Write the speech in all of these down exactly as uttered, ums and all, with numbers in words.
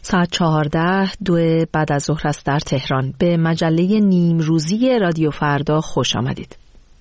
ساعت چهارده دو بعد از ظهر است در تهران. به مجله نیم روزی رادیو فردا خوش آمدید.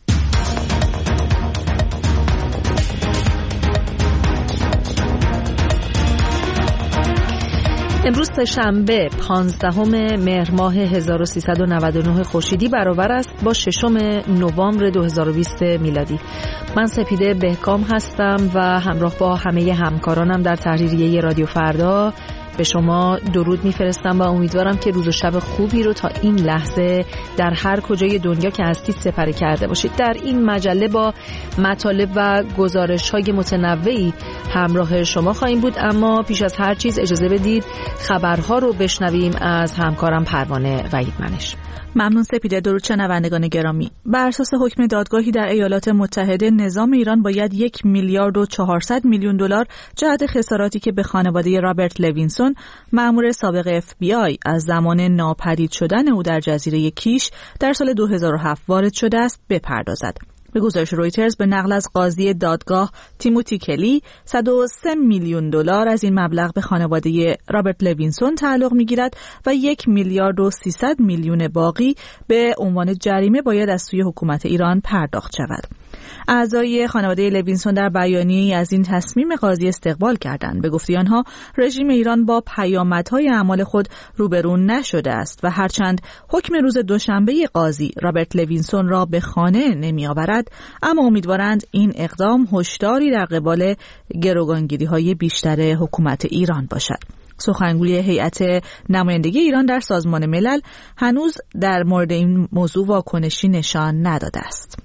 امروز سه‌شنبه پانزدهم مهر ماه هزار و سیصد و نود و نه خورشیدی برابر است با ششم نوامبر دو هزار و بیست میلادی. من سپیده بهکام هستم و همراه با همه همکارانم در تحریریه رادیو فردا به شما درود میفرستم و امیدوارم که روز و شب خوبی رو تا این لحظه در هر کجای دنیا که هستید سپری کرده باشید. در این مجله با مطالب و گزارش‌های متنوعی همراه شما خواهیم بود، اما پیش از هر چیز اجازه بدید خبرها رو بشنویم از همکارم پروانه وحیدمنش. ممنون سپیده. درود شنوندگان گرامی. بر اساس حکم دادگاهی در ایالات متحده نظام ایران باید یک میلیارد و چهارصد میلیون دلار جهت خساراتی که به خانواده رابرت لوینسون مأمور سابق اف بی آی از زمان ناپدید شدن او در جزیره کیش در سال دو هزار و هفت وارد شده است بپردازد. به گزارش رویترز به نقل از قاضی دادگاه تیموتی کلی صد و سه میلیون دلار از این مبلغ به خانواده رابرت لوینسون تعلق می‌گیرد و یک میلیارد و سیصد میلیون باقی به عنوان جریمه باید از سوی حکومت ایران پرداخت شود. اعضای خانواده لوینسون در بیانیه‌ای از این تصمیم قاضی استقبال کردند. به گفته آنها رژیم ایران با پیامدهای اعمال خود روبرو نشده است و هرچند حکم روز دوشنبه قاضی رابرت لوینسون را به خانه نمی‌آورد، اما امیدوارند این اقدام هشداری در قبال گروگانگیری‌های بیشتر حکومت ایران باشد. سخنگوی هیئت نمایندگی ایران در سازمان ملل هنوز در مورد این موضوع واکنشی نشان نداده است.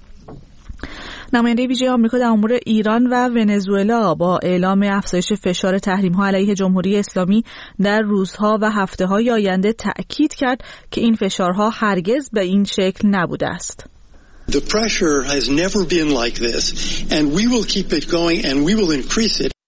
نماینده ویژه آمریکا در امور ایران و ونزوئلا با اعلام افزایش فشار تحریم‌ها علیه جمهوری اسلامی در روزها و هفته‌های آینده تأکید کرد که این فشارها هرگز به این شکل نبوده است. The pressure has never been like this and we will keep it going and we will increase it.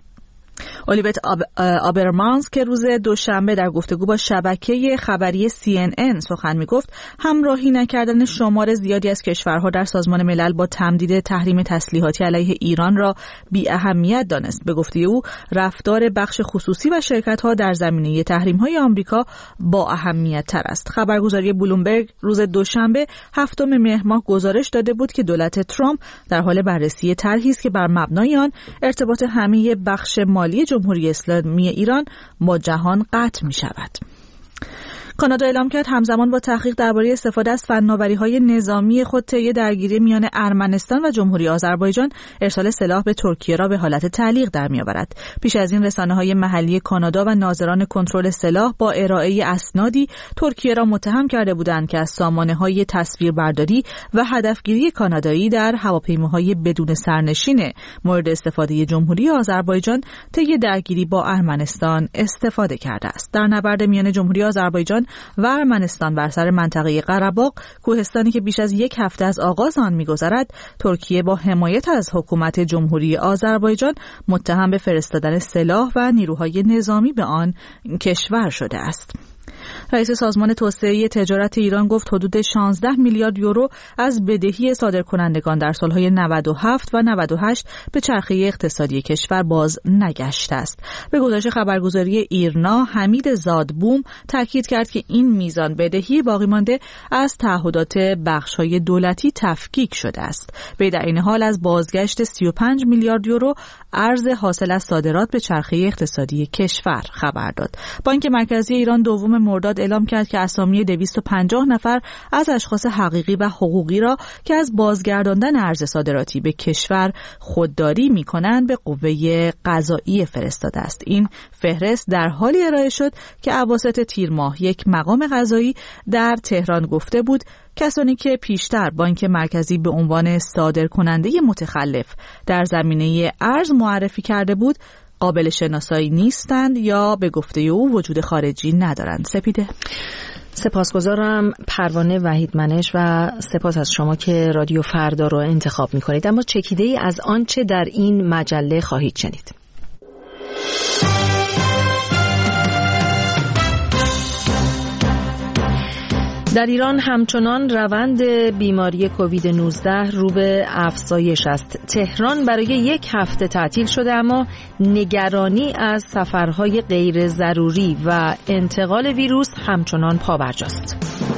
اولیوت آب... آبرمانز که روز دوشنبه در گفتگو با شبکه خبری سی ان ان سخن می‌گفت، همراهی نکردن شمار زیادی از کشورها در سازمان ملل با تمدید تحریم تسلیحاتی علیه ایران را بی اهمیت دانست. به گفته او رفتار بخش خصوصی و شرکت‌ها در زمینه تحریم‌های آمریکا با اهمیت تر است. خبرگزاری بلومبرگ روز دوشنبه هفتم مهر ماه گزارش داده بود که دولت ترامپ در حال بررسی طرحی است که بر مبنای آن ارتباط همه بخش مالی جمهوری اسلامی ایران با جهان قطع می شود. کانادا اعلام کرد همزمان با تحقیق درباره استفاده از فناوری‌های نظامی خود طی درگیری میان ارمنستان و جمهوری آذربایجان ارسال سلاح به ترکیه را به حالت تعلیق در می‌آورد. پیش از این رسانه‌های محلی کانادا و ناظران کنترل سلاح با ارائه اسنادی ترکیه را متهم کرده بودند که از سامانه‌های تصویربرداری و هدفگیری کانادایی در هواپیماهای بدون سرنشین مورد استفاده جمهوری آذربایجان طی درگیری با ارمنستان استفاده کرده است. در نبرد میان جمهوری آذربایجان و ارمنستان بر سر منطقه قره‌باغ، کوهستانی که بیش از یک هفته از آغاز آن می‌گذرد، ترکیه با حمایت از حکومت جمهوری آذربایجان متهم به فرستادن سلاح و نیروهای نظامی به آن کشور شده است. رئیس سازمان توسعه تجارت ایران گفت حدود شانزده میلیارد یورو از بدهی صادرکنندگان در سالهای نود و هفت و نود و هشت به چرخه اقتصادی کشور باز نگشته است. به گزارش خبرگزاری ایرنا، حمید زادبوم تاکید کرد که این میزان بدهی باقی مانده از تعهدات بخش‌های دولتی تفکیک شده است. به در این حال از بازگشت سی و پنج میلیارد یورو ارز حاصل از صادرات به چرخه اقتصادی کشور خبر داد. بانک مرکزی ایران دوم مرداد اعلام کرد که اسامی دویست و پنجاه نفر از اشخاص حقیقی و حقوقی را که از بازگرداندن ارز صادراتی به کشور خودداری می‌کنند به قوه قضاییه فرستاده است. این فهرست در حالی ارائه شد که اواسط تیر ماه یک مقام قضایی در تهران گفته بود کسانی که پیشتر بانک مرکزی به عنوان صادرکننده متخلف در زمینه ارز معرفی کرده بود قابل شناسایی نیستند یا به گفته او وجود خارجی ندارند. سپیده. سپاسگزارم پروانه وحیدمنش و سپاس از شما که رادیو فردا رو انتخاب می‌کنید. اما چکیده‌ای از آنچه در این مجله خواهید شنید. در ایران همچنان روند بیماری کووید نوزده رو به افزایش است. تهران برای یک هفته تعطیل شده، اما نگرانی از سفرهای غیر ضروری و انتقال ویروس همچنان پابرجاست.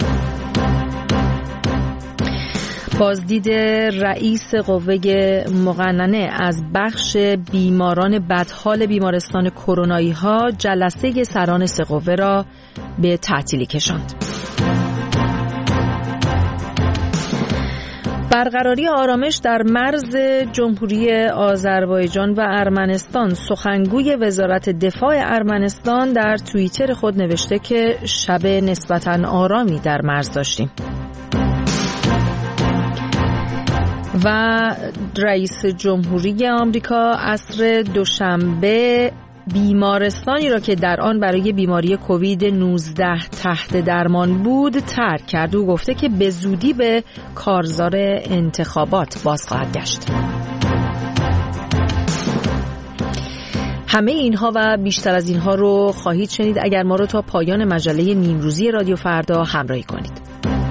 بازدید رئیس قوه مقننه از بخش بیماران بدحال بیمارستان کرونایی ها جلسه سران سه قوه را به تعطیلی کشاند. برقراری آرامش در مرز جمهوری آذربایجان و ارمنستان. سخنگوی وزارت دفاع ارمنستان در توییتر خود نوشته که شب نسبتاً آرامی در مرز داشتیم. و رئیس جمهوری آمریکا عصر دوشنبه بیمارستانی را که در آن برای بیماری کووید نوزده تحت درمان بود ترک کرد و گفته که به زودی به کارزار انتخابات باز خواهد گشت. همه اینها و بیشتر از اینها رو خواهید شنید اگر ما رو تا پایان مجله نیمروزی رادیو فردا همراهی کنید.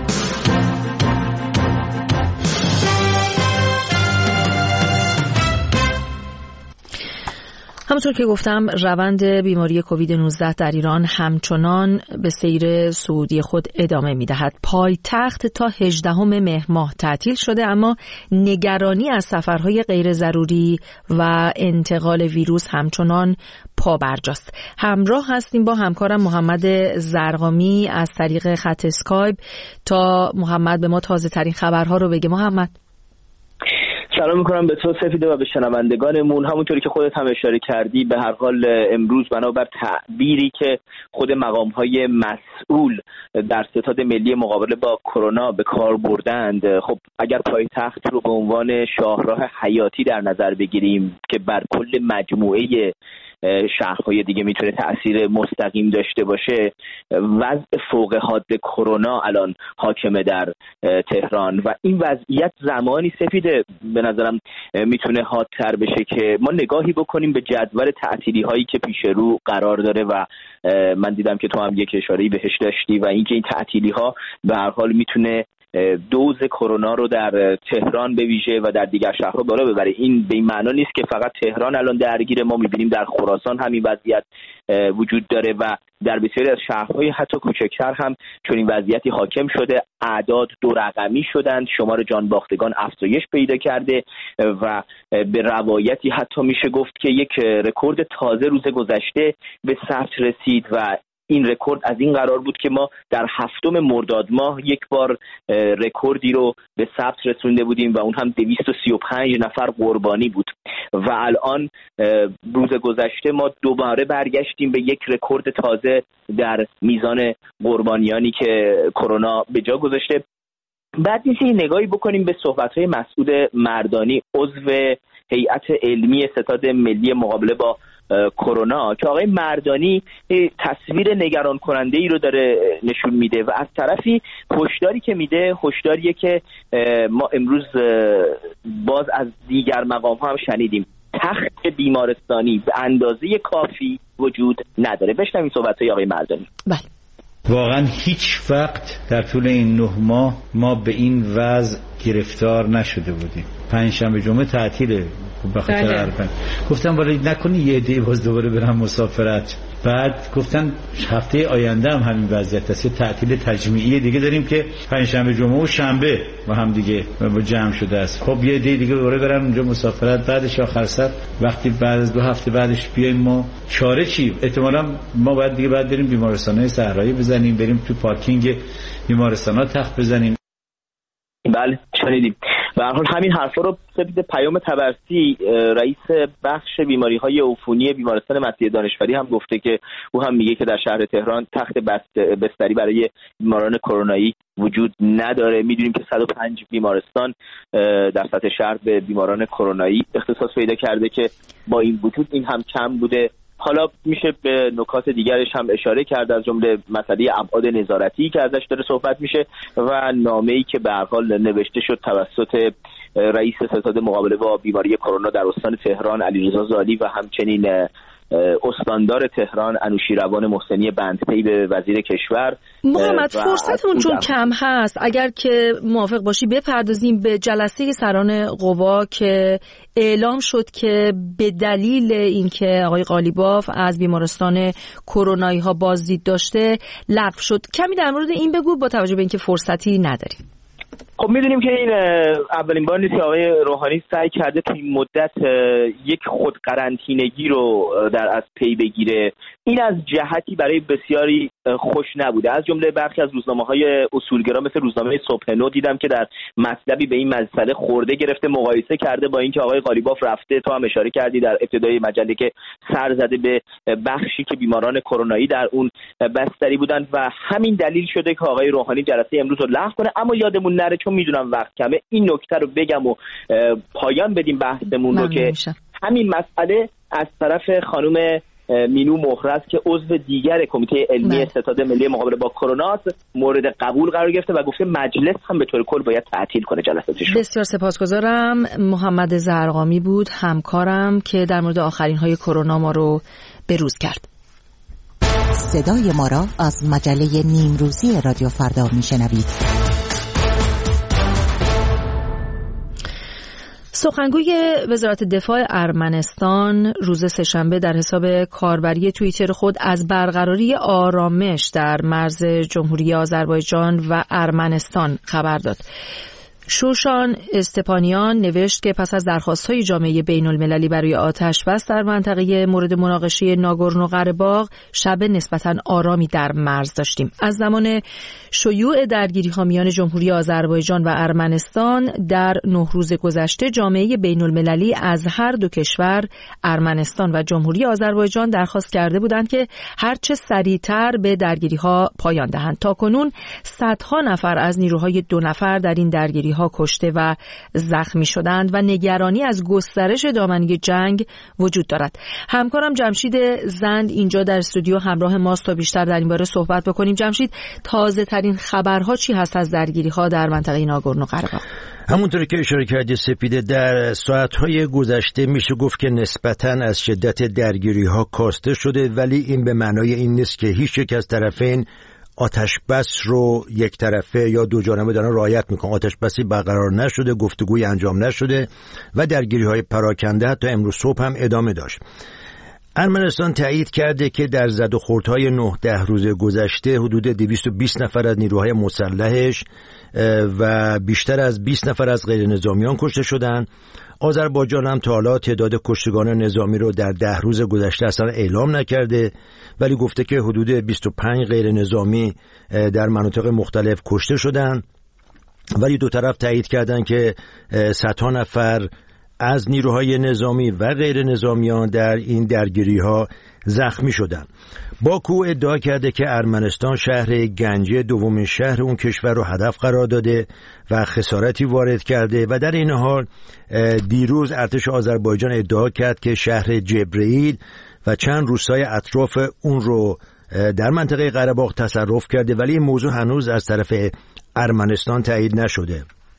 همونطور که گفتم روند بیماری کووید نوزده در ایران همچنان به سیر صعودی خود ادامه می‌دهد. پایتخت تا هجدهم مهر ماه تعطیل شده، اما نگرانی از سفرهای غیر ضروری و انتقال ویروس همچنان پابرجاست. همراه هستیم با همکارم محمد زرقامی از طریق خط اسکایپ تا محمد به ما تازه ترین خبرها رو بگه. محمد سلام میکنم به تو سفیده و به شنوندگانمون. همونطوری که خودت هم اشاره کردی به هر حال امروز بنابر تعبیری که خود مقام‌های مسئول در ستاد ملی مقابله با کرونا به کار بردند، خب اگر پایتخت رو به عنوان شاهراه حیاتی در نظر بگیریم که بر کل مجموعه شهرهای دیگه میتونه تأثیر مستقیم داشته باشه، وضع فوق حاد کرونا الان حاکمه در تهران و این وضعیت زمانی سفیده به نظرم میتونه حادتر بشه که ما نگاهی بکنیم به جدول تعطیلی هایی که پیش رو قرار داره و من دیدم که تو هم یک اشاره‌ای بهش داشتی و اینکه این تعطیلی ها به هر حال میتونه دوز کرونا رو در تهران به ویژه و در دیگر شهرها بالا ببره. این به این معنا نیست که فقط تهران الان درگیر، ما می‌بینیم در خراسان همین وضعیت وجود داره و در بسیاری از شهرهای حتی کوچکتر هم چون این وضعیتی حاکم شده، اعداد دو رقمی شدند، شمار جان باختگان افزایش پیدا کرده و به روایتی حتی میشه گفت که یک رکورد تازه روز گذشته به ثبت رسید و این رکورد از این قرار بود که ما در هفتم مرداد ماه یک بار رکوردی رو به ثبت رسونده بودیم و اون هم دویست و سی و پنج نفر قربانی بود و الان روز گذشته ما دوباره برگشتیم به یک رکورد تازه در میزان قربانیانی که کرونا به جا گذاشته. بعد نیست نگاهی بکنیم به صحبت‌های مسعود مردانی عضو هیئت علمی ستاد ملی مقابله با کرونا که آقای مردانی تصویر نگران کننده ای رو داره نشون میده و از طرفی هشداری که میده هشداریه که ما امروز باز از دیگر مقام ها هم شنیدیم، تخت بیمارستانی به اندازه کافی وجود نداره. بشنویم صحبت‌های آقای مردانی. بله، واقعا هیچ وقت در طول این نه ماه ما به این وضع گرفتار نشده بودیم. پنجشنبه جمعه تعطیله به خاطر عرفان. گفتم ولی نکنی یه عده باز دوباره برم مسافرت. بعد گفتن هفته آینده هم همین وضعیت است، تعطیل تجمیعی دیگه داریم که پنجشنبه جمعه و شنبه با هم دیگه با جمع شده است. خب یه عده دیگه دوباره برن اونجا مسافرت، بعدش آخر سر وقتی بعد از دو هفته بعدش بیایم ما چاره چی؟ احتمالاً ما بعد دیگه بعد بریم بیمارستان‌های صحرایی بزنیم، بریم تو پارکینگ بیمارستان‌ها تخت بزنیم. بله شنیدیم. به هر حال همین حرفا رو سپید پیام طبرسی رئیس بخش بیماری‌های عفونی بیمارستان مسیح دانشوری هم گفته که او هم میگه که در شهر تهران تخت بستری برای بیماران کرونایی وجود نداره. میدونیم که صد و پنج بیمارستان در سطح شهر به بیماران کرونایی اختصاص پیدا کرده که با این وجود این هم کم بوده. حالا میشه به نکات دیگرش هم اشاره کرد، از جمله مسئله ابعاد نظارتی که ازش داره صحبت میشه و نامه‌ای که به هر حال نوشته شد توسط رئیس ستاد مقابله با بیماری کرونا در استان تهران علیرضا زالی و همچنین استاندار تهران انوشیروان محسنی بندپی به وزیر کشور. محمد فرصتمون چون کم هست، اگر که موافق باشی بپردازیم به جلسه سران قوا که اعلام شد که به دلیل اینکه آقای قالیباف از بیمارستان کرونایی ها بازدید داشته لغو شد. کمی در مورد این بگو با توجه به اینکه فرصتی نداریم. خب میدونیم که این اولین بار نیست که آقای روحانی سعی کرده تو این مدت یک خود قرنطینگی رو در از پی بگیره. این از جهتی برای بسیاری خوش نبوده. از جمله برخی از روزنامه‌های اصولگرا مثل روزنامه صبح نو دیدم که در مطلبی به این مسئله خورده گرفته، مقایسه کرده با اینکه آقای قالیباف رفته، تو هم اشاره کردی در ابتدای مجله که سر زده به بخشی که بیماران کرونایی در اون بستری بودن و همین دلیل شده که آقای روحانی جلسه امروز رو لغو کنه. اما یادمون نره چون میدونم وقت کمه این نکته رو بگم و پایان بدیم بحثمون رو که همین مسئله از طرف خانم مینو مهرز که عضو دیگر کمیته علمی ستاد ملی مقابله با کرونا مورد قبول قرار گرفته و گفته مجلس هم به طور کل باید تعطیل کنه جلساتش رو. بسیار سپاسگزارم. محمد زرقامی بود همکارم که در مورد آخرین های کرونا ما رو بروز کرد. صدای ما را از مجله نیمروزی رادیو فردا میشنوید. سخنگوی وزارت دفاع ارمنستان روز سه‌شنبه در حساب کاربری توییتر خود از برقراری آرامش در مرز جمهوری آذربایجان و ارمنستان خبر داد. شوشان استپانیان نوشت که پس از درخواست‌های جامعه بین‌المللی برای آتش‌بس در منطقه مورد مناقشه ناگورنو قره‌باغ شب نسبتاً آرامی در مرز داشتیم. از زمان شیوع درگیری‌ها میان جمهوری آذربایجان و ارمنستان در نه روز گذشته جامعه بین‌المللی از هر دو کشور ارمنستان و جمهوری آذربایجان درخواست کرده بودند که هرچه سریعتر به درگیری‌ها پایان دهند. تاکنون صدها نفر از نیروهای دو نفر در این درگیری ها کشته و زخمی شدند و نگرانی از گسترش دامنه جنگ وجود دارد. همکارم جمشید زند اینجا در استودیو همراه ماست تا بیشتر در این باره صحبت بکنیم. جمشید، تازه ترین خبرها چی هست از درگیری ها در منطقه ناگورنو قره‌باغ؟ همونطوری که اشاره کردی سپیده، در ساعت‌های گذشته میشه گفت که نسبتاً از شدت درگیری‌ها کاسته شده، ولی این به معنای این نیست که هیچ یک از طرفین آتش بس رو یک طرفه یا دو جانبه دارن رعایت میکنن. آتش بسی برقرار نشده، گفتگوی انجام نشده و درگیری‌های پراکنده حتی امروز صبح هم ادامه داشت. ارمنستان تایید کرده که در زد و خوردهای نه ده روز گذشته حدود دویست و بیست نفر از نیروهای مسلحش و بیشتر از بیست نفر از غیر نظامیان کشته شدند. آذربایجان هم تا حالا تعداد کشتگان نظامی رو در ده روز گذشته اصلا اعلام نکرده، ولی گفته که حدود بیست و پنج غیر نظامی در مناطق مختلف کشته شدند. ولی دو طرف تایید کردن که صدها نفر از نیروهای نظامی و غیر نظامیان در این درگیری‌ها زخمی شدند. باکو ادعا کرده که ارمنستان شهر گنجه دومین شهر اون کشور رو هدف قرار داده و خسارتی وارد کرده و در این حال دیروز ارتش آذربایجان ادعا کرد که شهر جبرئیل و چند روستای اطراف اون رو در منطقه قره‌باغ تصرف کرده، ولی این موضوع هنوز از طرف ارمنستان تایید نشده.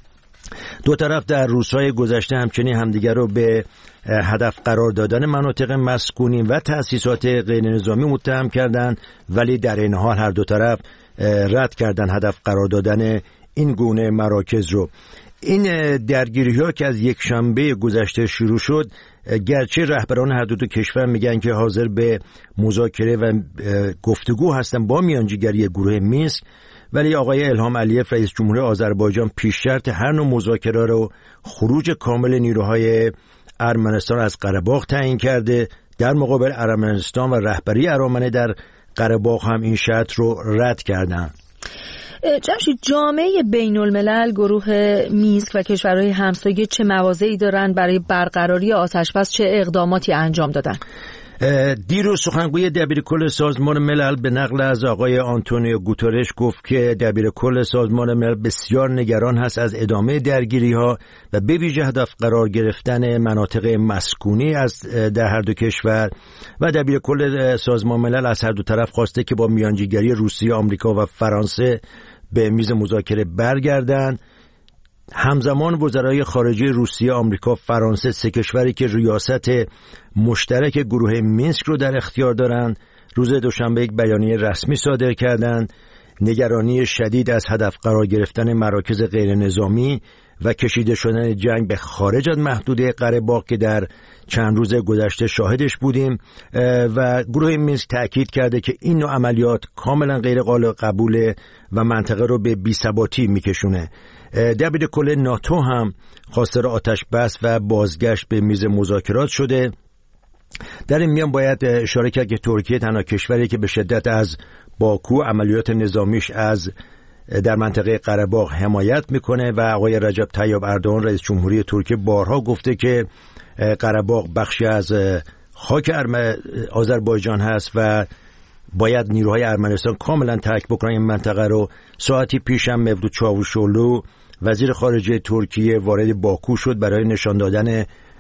دو طرف در روزهای گذشته همچنین همدیگر رو به هدف قرار دادن مناطق مسکونی و تأسیسات غیر نظامی متهم کردند، ولی در این حال هر دو طرف رد کردن هدف قرار دادن این گونه مراکز رو. این درگیری‌ها که از یک شنبه گذشته شروع شد، گرچه رهبران هر دو کشور میگن که حاضر به مذاکره و گفتگو هستن با میانجیگری گروه مینسک، ولی آقای الهام علیف رئیس جمهور آذربایجان پیش شرط هر نوع مذاکره رو خروج کامل نیروهای ارمنستان از قره‌باغ تعیین کرده. در مقابل ارمنستان و رهبری ارامنه در قره‌باغ هم این شرط رو رد کردن. جمشید، جامعه بین الملل، گروه مینسک و کشورهای همسایه چه مواضعی دارند برای برقراری آتش‌بس؟ چه اقداماتی انجام دادن؟ دیروز سخنگوی دبیرکل سازمان ملل به نقل از آقای آنتونیو گوترش گفت که دبیرکل سازمان ملل بسیار نگران هست از ادامه درگیری‌ها و به ویژه هدف قرار گرفتن مناطق مسکونی از در هر دو کشور و دبیرکل سازمان ملل از هر دو طرف خواسته که با میانجیگری روسیه، آمریکا و فرانسه به میز مذاکره برگردند. همزمان وزرای خارجه روسیه، آمریکا، فرانسه، سه کشوری که ریاست مشترک گروه مینسک رو در اختیار دارند، روز دوشنبه یک بیانیه رسمی صادر کردند. نگرانی شدید از هدف قرار گرفتن مراکز غیر نظامی و کشیده شدن جنگ به خارج از محدوده قره باغ که در چند روز گذشته شاهدش بودیم و گروه مینسک تأکید کرده که این نوع عملیات کاملا غیر قابل قبوله و منطقه رو به بی‌ثباتی میکشونه. دبیر کل ناتو هم خواستار آتش بس و بازگشت به میز مذاکرات شده. در این میان باید اشاره کرد که ترکیه تنها کشوری که به شدت از باکو عملیات نظامیش از در منطقه قره باغ حمایت میکنه و آقای رجب طیب اردوغان رئیس جمهوری ترکیه بارها گفته که قره باغ بخشی از خاک آذربایجان هست و باید نیروهای ارمنستان کاملا ترک بکنن این منطقه رو. ساعتی پیش هم مevlut چاوشولو وزیر خارجه ترکیه وارد باکو شد برای نشان دادن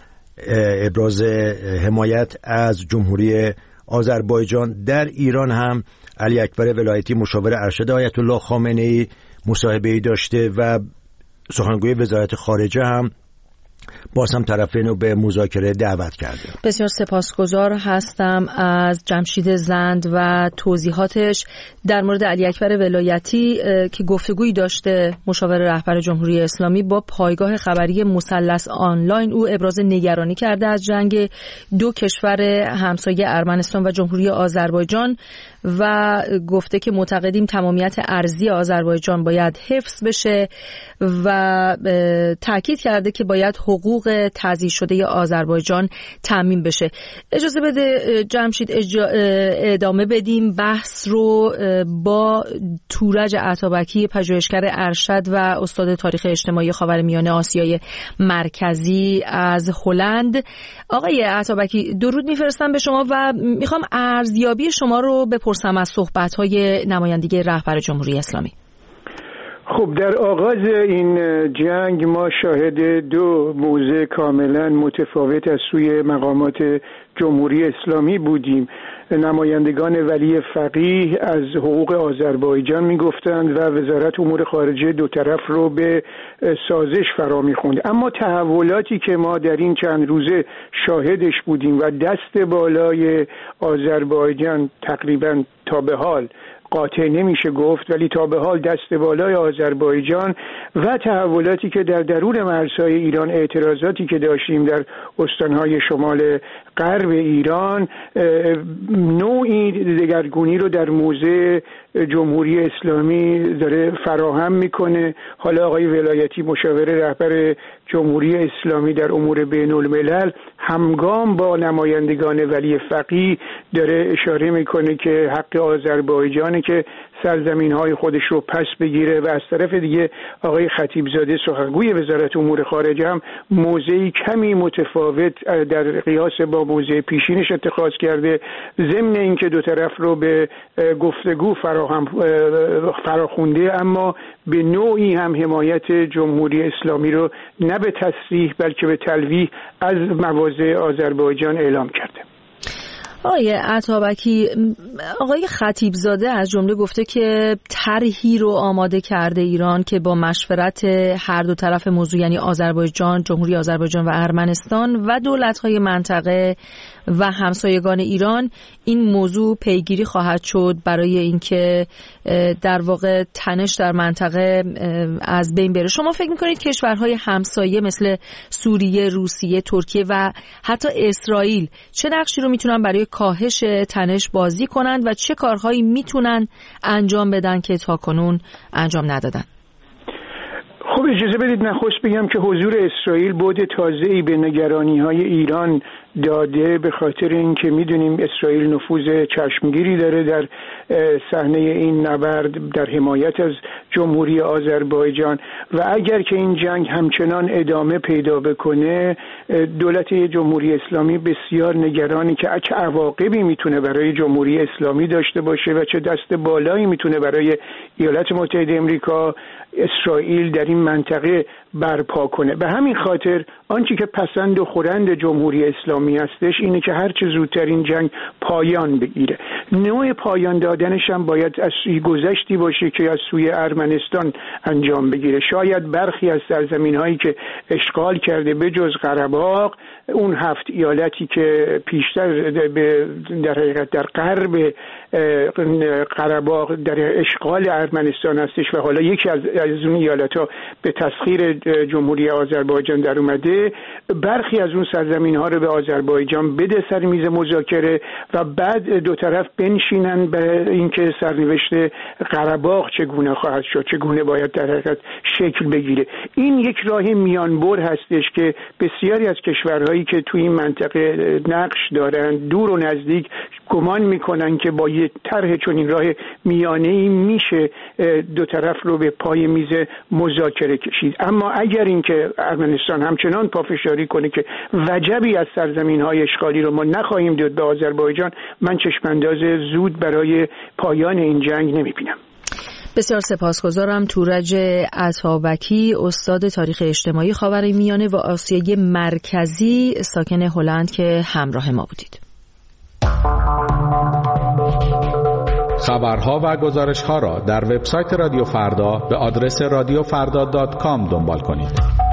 ابراز حمایت از جمهوری آذربایجان. در ایران هم علی اکبر ولایتی مشاور ارشد آیت الله خامنه‌ای مصاحبه‌ای داشته و سخنگوی وزارت خارجه هم باز هم طرفین رو به مذاکره دعوت کرده. بسیار سپاسگزار هستم از جمشید زند و توضیحاتش در مورد علی اکبر ولایتی که گفتگویی داشته مشاور رهبر جمهوری اسلامی با پایگاه خبری مثلث آنلاین. او ابراز نگرانی کرده از جنگ دو کشور همسایه ارمنستان و جمهوری آذربایجان و گفته که معتقدیم تمامیت ارضی آذربایجان باید حفظ بشه و تاکید کرده که باید حقوق تضییع شده آذربایجان تامین بشه. اجازه بده جمشید ادامه بدیم بحث رو با تورج عطابکی پژوهشگر ارشد و استاد تاریخ اجتماعی خاورمیانه آسیای مرکزی از هلند. آقای عطابکی درود میفرستم به شما و میخوام ارزیابی شما رو بپرسم از صحبت‌های نمایندگی رهبر جمهوری اسلامی. خب در آغاز این جنگ ما شاهد دو موضع کاملا متفاوت از سوی مقامات جمهوری اسلامی بودیم. نمایندگان ولی فقیه از حقوق آذربایجان میگفتند و وزارت امور خارجه دو طرف رو به سازش فرا میخوند. اما تحولاتی که ما در این چند روزه شاهدش بودیم و دست بالای آذربایجان تقریبا تا به حال قاطع نمیشه گفت ولی تا به حال دست بالای آذربایجان و تحولاتی که در درون مرزهای ایران، اعتراضاتی که داشتیم در استانهای شمال غرب ایران، نوعی دگرگونی رو در موضع جمهوری اسلامی داره فراهم میکنه. حالا آقای ولایتی مشاور رهبر جمهوری اسلامی در امور بین الملل همگام با نمایندگان ولی فقیه داره اشاره میکنه که حق آذربایجان که سرزمین های خودش رو پس بگیره و از طرف دیگه آقای خطیبزاده سخنگوی وزارت امور خارجه هم موضعی کمی متفاوت در قیاس با موضع پیشینش اتخاذ کرده، ضمن اینکه دو طرف رو به گفتگو فراهم فراخونده اما به نوعی هم حمایت جمهوری اسلامی رو نه به تصریح بلکه به تلویح از مواضع آذربایجان اعلام کرده. آقای عطابکی، آقای خطیبزاده از جمله گفته که طرحی رو آماده کرده ایران که با مشورت هر دو طرف موضوع یعنی آذربایجان، جمهوری آذربایجان و ارمنستان و دولت‌های منطقه و همسایگان ایران این موضوع پیگیری خواهد شد برای اینکه در واقع تنش در منطقه از بین بره. شما فکر می‌کنید کشورهای همسایه مثل سوریه، روسیه، ترکیه و حتی اسرائیل چه نقشی رو میتونن برای کاهش تنش بازی کنند و چه کارهایی میتونن انجام بدن که تاکنون انجام ندادن؟ خب اجازه بدید نخست بگم که حضور اسرائیل بعد تازه‌ای به نگرانی‌های ایران داده، به خاطر اینکه میدونیم اسرائیل نفوذ چشمگیری داره در صحنه این نبرد در حمایت از جمهوری آذربایجان و اگر که این جنگ همچنان ادامه پیدا بکنه دولت جمهوری اسلامی بسیار نگرانی که چه عواقبی میتونه برای جمهوری اسلامی داشته باشه و چه دست بالایی میتونه برای ایالات متحده آمریکا اسرائیل در این منطقه برپا کنه. به همین خاطر آنچه که پسند و خورند جمهوری اسلامی هستش اینه که هر چه زودتر این جنگ پایان بگیره. نوع پایان دادنش هم باید از سوی گذشتی باشه که از سوی ارمنستان انجام بگیره. شاید برخی از سرزمین هایی که اشغال کرده به جز قره‌باغ، اون هفت ایالتی که پیشتر در حقیقت در غرب قره‌باغ در اشغال ارمنستان هستش و حالا یکی از از اون ایالت‌ها به تسخیر جمهوری آذربایجان در اومده، برخی از اون سرزمین ها رو به آذربایجان بده سر میز مذاکره و بعد دو طرف بنشینن به اینکه سرنوشت قره‌باغ چگونه خواهد شد، چگونه باید در حقیقت شکل بگیره. این یک راه میانبر هستش که بسیاری از کشورهایی که توی این منطقه نقش دارن دور و نزدیک گمان میکنن که با یه طرح چنین راه میانه‌ای میشه دو طرف رو به پای میز مذاکره کشید. اما اگر اینکه ارمنستان همچنان پافشاری کنه که وجبی از سرزمین‌های اشغالی رو ما نخواهیم داد به آذربایجان، من چشمانداز زود برای پایان این جنگ نمیبینم. بسیار سپاسگزارم. تورج عطابکی، استاد تاریخ اجتماعی خاورمیانه و آسیای مرکزی، ساکن هلند، که همراه ما بودید. خبرها و گزارش‌ها را در وبسایت رادیو فردا به آدرس رادیو فردا دات کام دنبال کنید.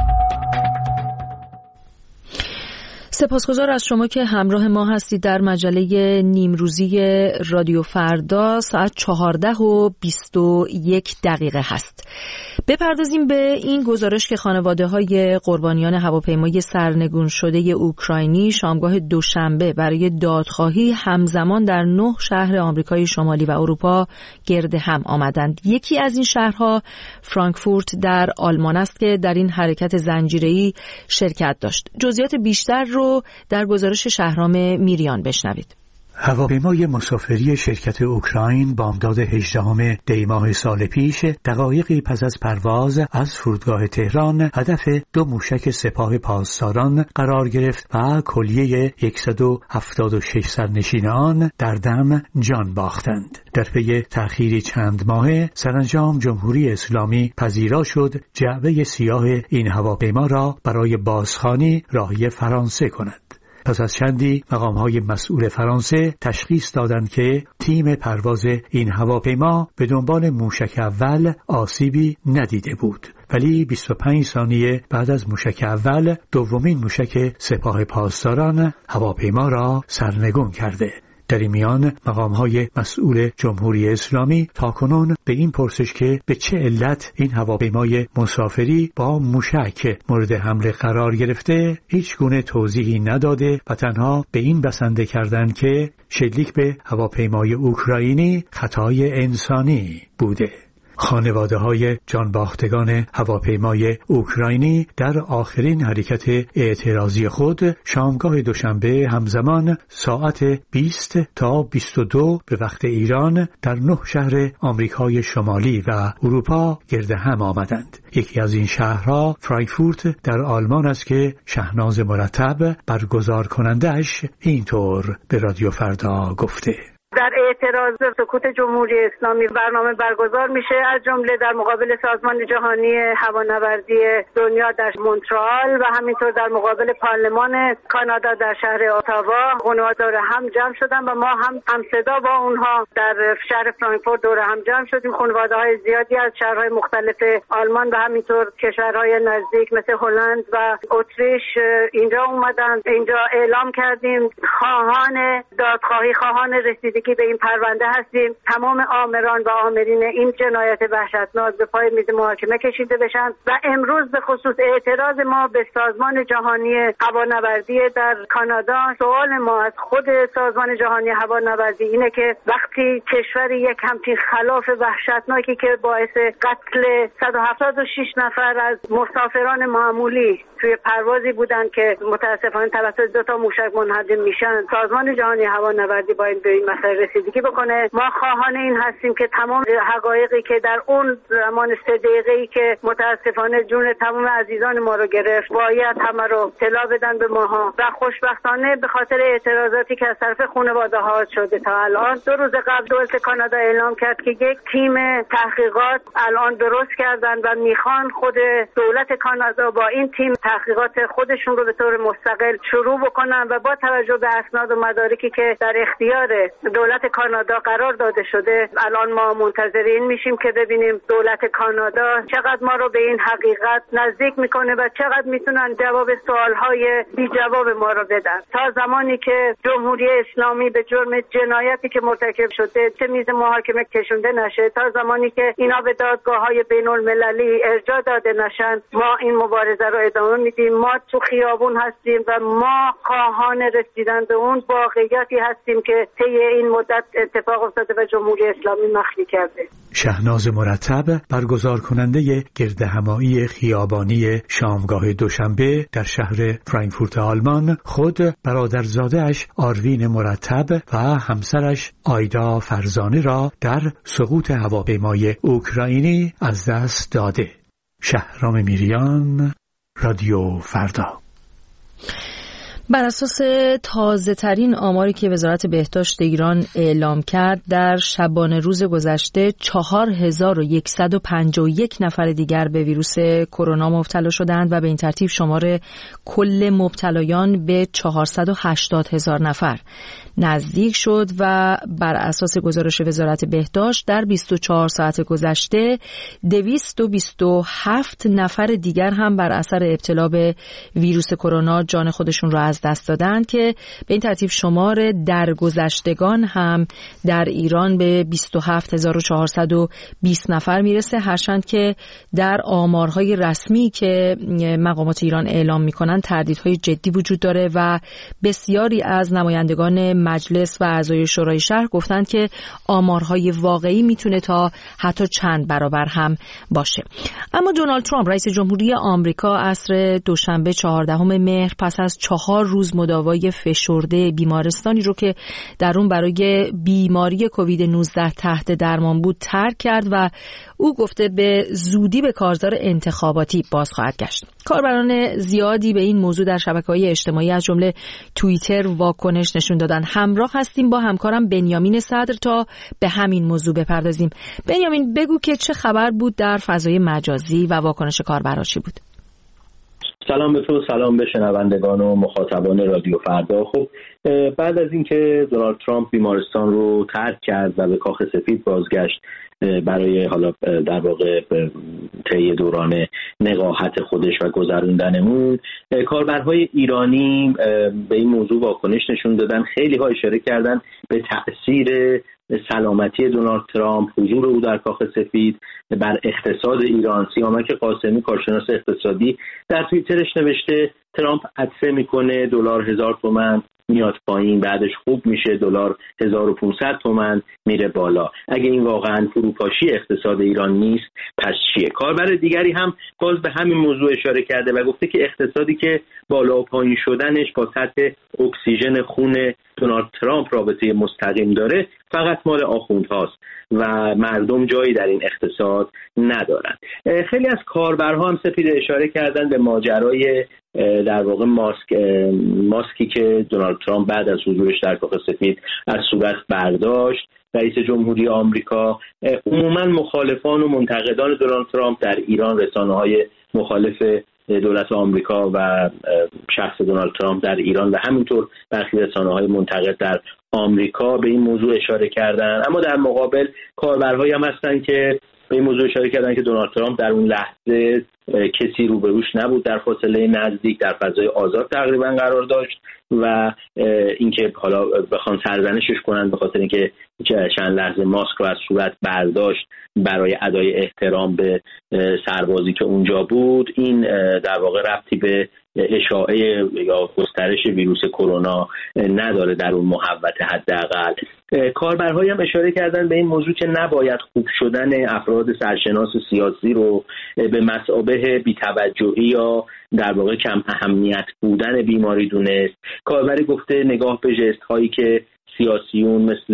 سپاسگزار از شما که همراه ما هستید در مجله نیمروزی رادیو فردا. ساعت چهارده و بیست و یک دقیقه هست. بپردازیم به این گزارش که خانواده های قربانیان هواپیمای سرنگون شده اوکراینی شامگاه دوشنبه برای دادخواهی همزمان در نه شهر آمریکای شمالی و اروپا گرد هم آمدند. یکی از این شهرها فرانکفورت در آلمان است که در این حرکت زنجیره‌ای شرکت داشت. جزئیات بیشتر رو در گزارش شهرام میریان بشنوید. هواپیمای مسافری شرکت اوکراین بامداد هجدهم دی ماه سال پیش دقایقی پس از پرواز از فرودگاه تهران هدف دو موشک سپاه پاسداران قرار گرفت و کلیه صد و هفتاد و شش سرنشین آن در دم جان باختند. در پی تأخیری چند ماهه سرانجام جمهوری اسلامی پذیرا شد جعبه سیاه این هواپیما را برای بازخوانی راهی فرانسه کند. پس از چندی مقام‌های مسئول فرانسه تشخیص دادند که تیم پرواز این هواپیما به دنبال موشک اول آسیبی ندیده بود، ولی بیست و پنج ثانیه بعد از موشک اول دومین موشک سپاه پاسداران هواپیما را سرنگون کرده. در این میان مقام‌های مسئول جمهوری اسلامی تاکنون به این پرسش که به چه علت این هواپیمای مسافری با موشک مورد حمله قرار گرفته هیچ گونه توضیحی نداده و تنها به این بسنده کردند که شلیک به هواپیمای اوکراینی خطای انسانی بوده. خانواده های جانباختگان هواپیمای اوکراینی در آخرین حرکت اعتراضی خود شامگاه دوشنبه همزمان ساعت بیست تا بیست و دو به وقت ایران در نه شهر آمریکای شمالی و اروپا گرد هم آمدند. یکی از این شهرها فرانکفورت در آلمان است که شهناز مرتب برگزار کنندش اینطور به رادیو فردا گفته: در اعتراض به سکوت جمهوری اسلامی برنامه برگزار میشه، از جمله در مقابل سازمان جهانی هوانوردی دنیا در مونترال و همینطور در مقابل پارلمان کانادا در شهر اتاوا. خانواده دور هم جمع شدن و ما هم همصدا با اونها در شهر فرانکفورت دور هم جمع شدیم. خانواده های زیادی از شهرهای مختلف آلمان و همینطور کشورهای نزدیک مثل هلند و اتریش اینجا اومدن. اینجا اعلام کردیم خواهان دادخواهی، خواهان رسیدگی که به این پرونده هستیم. تمام آمران و آمرین این جنایت وحشتناک به پای میز محاکمه کشیده بشن و امروز به خصوص اعتراض ما به سازمان جهانی هوانوردی در کانادا، سوال ما از خود سازمان جهانی هوانوردی اینه که وقتی کشوری یک همچین خلاف وحشتناکی که باعث قتل صد و هفتاد و شش نفر از مسافران معمولی توی پروازی بودن که متاسفانه توسط دو تا موشک منهدم میشن، سازمان جهانی هوانوردی باید به این مسئله رسیدگی بکنه. ما خواهان این هستیم که تمام حقایقی که در اون زمان سه دقیقه‌ای که متاسفانه جون تمام عزیزان ما رو گرفت باید همه رو اطلاع بدن به ماها و خوشبختانه به خاطر اعتراضاتی که از طرف خانواده ها شده تا الان، دو روز قبل دولت کانادا اعلام کرد که یک تیم تحقیقات الان درست کردن و میخوان خود دولت کانادا با این تیم تحقیقات خودشون رو به طور مستقل شروع بکنن و با توجه به اسناد و مدارکی که در اختیار دولت کانادا قرار داده شده. الان ما منتظرین میشیم که ببینیم دولت کانادا چقدر ما رو به این حقیقت نزدیک میکنه و چقدر میتونن جواب سوالهای بی جواب ما رو بدن. تا زمانی که جمهوری اسلامی به جرم جنایتی که مرتکب شده چه میز محاکمه کشونده نشه، تا زمانی که اینا به دادگاه‌های بین‌المللی ارجاع داده نشن، ما این مبارزه رو ادامه میدیم. ما تو خیابون هستیم و ما خواهان رسیدن به اون واقعیتی هستیم که طی این مدت اتفاق افتاده و جمهوری اسلامی مخفی کرده. شهناز مرتب، برگزار کننده گردهمایی خیابانی شامگاه دوشنبه در شهر فرانکفورت آلمان، خود برادرزاده‌اش آروین مرتب و همسرش آیدا فرزانه را در سقوط هواپیمای اوکراینی از دست داده. شهرام میریان، رادیو فردا. بر اساس تازه ترین آماری که وزارت بهداشت ایران اعلام کرد، در شبانه روز گذشته چهار هزار و صد و پنجاه و یک نفر دیگر به ویروس کرونا مبتلا شدند و به این ترتیب شمار کل مبتلایان به چهارصد و هشتاد هزار نفر نزدیک شد و بر اساس گزارش وزارت بهداشت در بیست و چهار ساعت گذشته دویست و بیست و هفت نفر دیگر هم بر اثر ابتلا به ویروس کرونا جان خودشون را از دست دادند که به این ترتیب شمار درگذشتگان هم در ایران به بیست و هفت هزار و چهارصد و بیست نفر میرسه، هرچند که در آمارهای رسمی که مقامات ایران اعلام میکنن تردیدهای جدی وجود داره و بسیاری از نمایندگان مجلس و اعضای شورای شهر گفتند که آمارهای واقعی میتونه تا حتی چند برابر هم باشه. اما دونالد ترامپ رئیس جمهوری آمریکا عصر دوشنبه چهاردهم مهر پس از چهار روز مداوای فشرده بیمارستانی رو که در اون برای بیماری کووید نوزده تحت درمان بود ترک کرد و او گفته به زودی به کارزار انتخاباتی باز خواهد گشت. کاربران زیادی به این موضوع در شبکه‌های اجتماعی از جمله توییتر واکنش نشون دادن. همراه هستیم با همکارم بنیامین صدر تا به همین موضوع بپردازیم. بنیامین، بگو که چه خبر بود در فضای مجازی و واکنش کاربران چی بود؟ سلام به تو، سلام به شنوندگان و مخاطبان رادیو فردا. خب بعد از اینکه دونالد ترامپ بیمارستان رو ترک کرد و به کاخ سفید بازگشت برای حالا در واقع طی دوران نقاهت خودش و گذروندن اون، کاربرهای ایرانی به این موضوع واکنش نشون دادن. خیلی ها اشاره کردن به تأثیر سلامتی دونالد ترامپ، حضور او در کاخ سفید بر اقتصاد ایران. سیامک قاسمی کارشناس اقتصادی در توییترش نوشته ترامپ عطسه میکنه، دلار هزار تومان میاد پایین، بعدش خوب میشه، دلار هزار و پانصد تومان میره بالا. اگه این واقعا فروپاشی اقتصاد ایران نیست پس چیه؟ کاربر دیگری هم باز به همین موضوع اشاره کرده و گفته که اقتصادی که بالا و پایین شدنش با سطح اکسیژن خون دونالد ترامپ رابطه مستقیم داره فقط مال آخوندهاست و مردم جایی در این اقتصاد ندارن. خیلی از کاربرها هم سپید اشاره کردن به ماجرای در واقع ماسک ماسکی که دونالد ترامپ بعد از حضورش در کاخ سفید از صورت برداشت. رئیس جمهوری آمریکا عموما مخالفان و منتقدان دونالد ترامپ در ایران، رسانه‌های مخالف دولت آمریکا و شخص دونالد ترامپ در ایران و همینطور برخی رسانه‌های منتقد در آمریکا به این موضوع اشاره کردن. اما در مقابل کاربرهایی هم هستن که به این موضوع اشاره کردن که دونالد ترامپ در اون لحظه کسی روبروش نبود، در فاصله نزدیک در فضای آزاد تقریبا قرار داشت و اینکه حالا بخوان سرزنشش کنن به خاطر اینکه چند لحظه ماسک رو از صورت برداشت برای ادای احترام به سربازی که اونجا بود، این در واقع ربطی به اشاعه یا گسترش ویروس کرونا نداره در اون محوطه. حداقل کاربرهایی هم اشاره کردن به این موضوع که نباید خوب شدن افراد سرشناس سیاسی رو به مثابه بی‌توجهی یا در واقع کم اهمیت بودن بیماری دونست. کاربری گفته نگاه به ژست هایی که سیاسیون مثل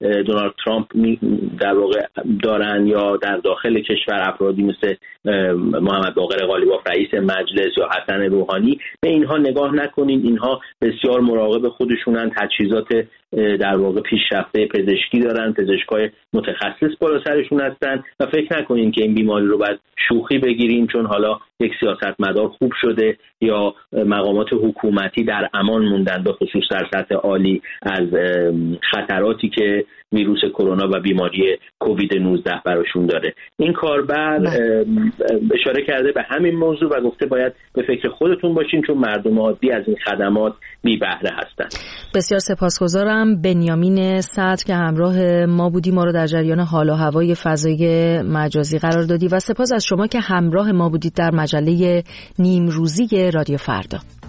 دونالد ترامپ در واقع دارن یا در داخل کشور افرادی مثل محمد باقر قالیباف رئیس مجلس یا حسن روحانی، به اینها نگاه نکنین. اینها بسیار مراقب خودشونن، تجهیزات در واقع پیشرفته پزشکی دارن، پزشکای متخصص بالا سرشون هستن و فکر نکنین که این بیماری رو باید شوخی بگیریم چون حالا یک سیاستمدار خوب شده یا مقامات حکومتی در امان موندن، به خصوص در سطح عالی، از خطراتی که ویروس کرونا و بیماری کووید نوزده براشون داره. این کاربر اشاره کرده به همین موضوع و گفته باید به فکر خودتون باشین چون مردم عادی از این خدمات بی بهره هستن. بسیار سپاسگزارم بنیامین صدر که همراه ما بودی، ما رو در جریان حال و هوای فضای مجازی قرار دادی و سپاس از شما که همراه ما بودید در مجله نیمروزی رادیو فردا.